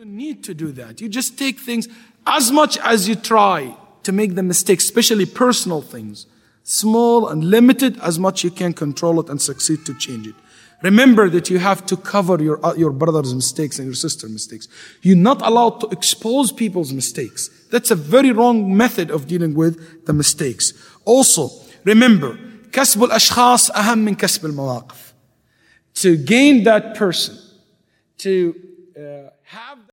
don't need to do that. You just take things as much as you try to make the mistakes, especially personal things, small and limited, as much you can control it and succeed to change it. Remember that you have to cover your brother's mistakes and your sister's mistakes. You're not allowed to expose people's mistakes. That's a very wrong method of dealing with the mistakes. Also, remember, كسب الأشخاص أهم من كسب المواقف. To gain that person, to have